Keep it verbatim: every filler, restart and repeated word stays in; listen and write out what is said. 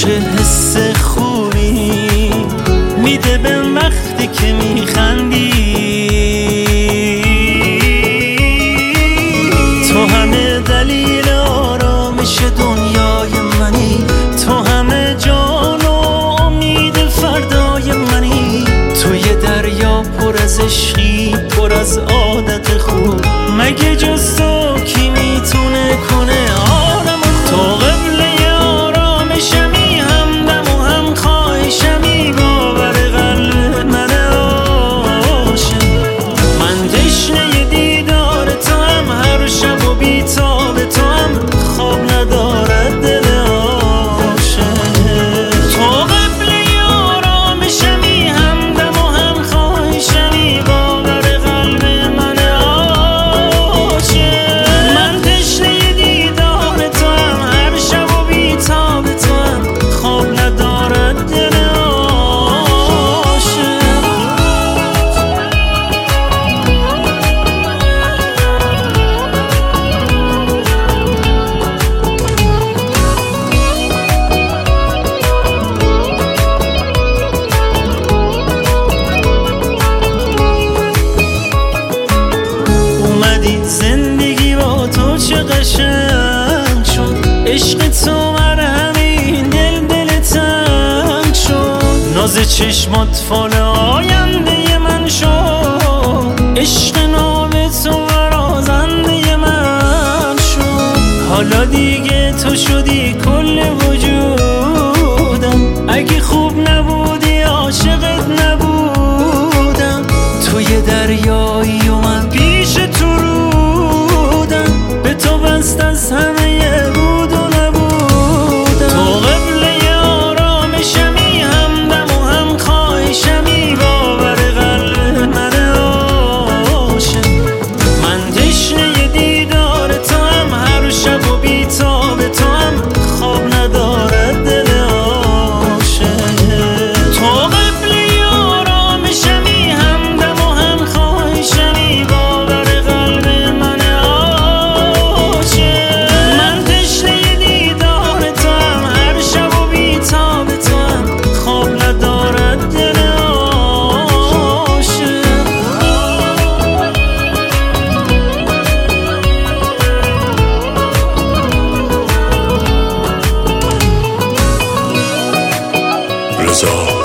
چه حس خوبی میده به وقتی که میخندی. تو همه دلیل آرامش دنیای منی، تو همه جان و امید فردای منی. تو یه دریا پر از عشقی، پر از عادت خوب، مگه جز تو کی میتونه کنه آرام تو؟ قبله آرامشمی، همدم و هم خواهشمی، باور قلب من عاشق. من تشنه دیدار تو هم، هر شب و بیتاب تو هم، خواب ندارد دل عاشق. تو قبله آرامشمی، همدم و هم خواهشمی، باور قلب من عاشق. من تشنه دیدار تو هم، هر شب و بیتاب تو هم، خواب ندارد دل عاشق. اومدی زندگی با تو چه قشنگ شد، عشق تو مرهمی دل دل تنگ شد. ناز چشمات فال آینده من شد، عشق ناب تو برازنده من شد. حالا دیگه تو شدی کل وجودم، اگه خوب نبودی عاشقت نبودم. تو یه دریایی و من پیش تو رودم، به تو بست از همه بود و نبودم. تو قبله آرامشمی، همدم و هم خواهشمی، باور قلب من عاشق. من تشنه دیدار تو هم، هر شب و بیتاب تو هم، خواب ندارد دل عاشق. تو قبله آرامشمی، همدم و هم خواهشمی، باور قلب من عاشق. من تشنه دیدار تو هم، هر شب و بیتاب تو هم، خواب ندارد دل عاشق. رضا